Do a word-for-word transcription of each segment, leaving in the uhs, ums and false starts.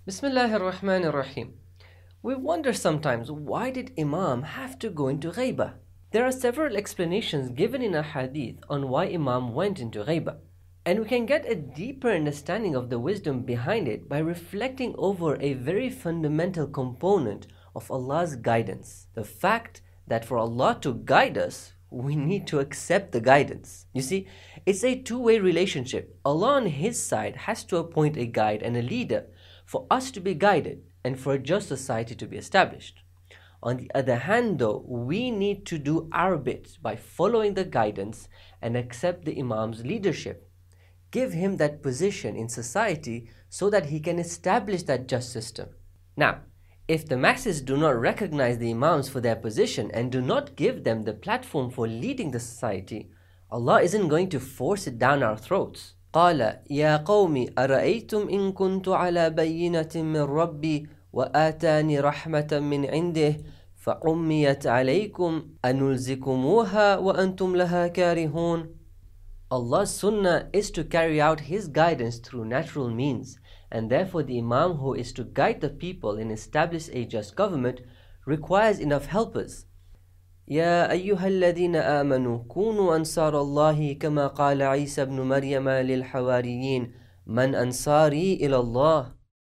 Bismillahir Rahmanir Rahim. We wonder sometimes, why did Imam have to go into Ghaibah? There are several explanations given in a hadith on why Imam went into Ghaibah. And we can get a deeper understanding of the wisdom behind it by reflecting over a very fundamental component of Allah's guidance. The fact that for Allah to guide us, we need to accept the guidance. You see, it's a two-way relationship. Allah on His side has to appoint a guide and a leader for us to be guided and for a just society to be established. On the other hand though, we need to do our bit by following the guidance and accept the Imam's leadership. Give him that position in society so that he can establish that just system. Now, if the masses do not recognize the Imams for their position and do not give them the platform for leading the society, Allah isn't going to force it down our throats. قال يا قوم أرأيتم إن كنت على بينة من ربي وآتاني رحمة من عنده فعميت عليكم أنلزكموها وأنتم لها كارهون. Allah's sunnah is to carry out His guidance through natural means, and therefore the Imam who is to guide the people and establish a just government requires enough helpers. يا أيها الذين آمنوا كونوا أنصار الله كما قال عيسى بن مريم للحواريين من أنصاري إلى الله.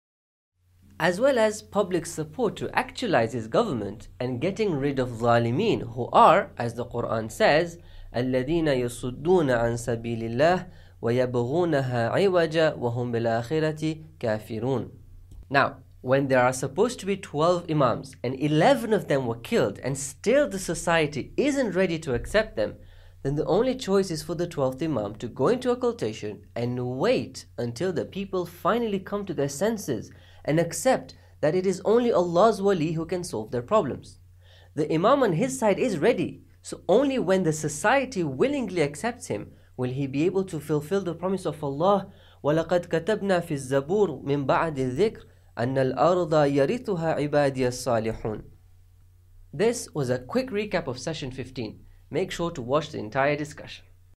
As well as public support to actualize His government and getting rid of ظالمين who are, as the Quran says, الذين يصدون عن سبيل الله ويبغونها عوجا وهم بالآخرة كافرون. Now, when there are supposed to be twelve Imams and eleven of them were killed and still the society isn't ready to accept them, then the only choice is for the twelfth Imam to go into occultation and wait until the people finally come to their senses and accept that it is only Allah's wali who can solve their problems. The Imam on his side is ready, so only when the society willingly accepts him will he be able to fulfill the promise of Allah, وَلَقَدْ كَتَبْنَا فِي الزَّبُورِ مِنْ بَعْدِ الذِّكْرِ أَنَّ الْأَرْضَ يَرِثُهَا عِبَادِيَ الصَّالِحُونَ. This was a quick recap of session fifteen. Make sure to watch the entire discussion.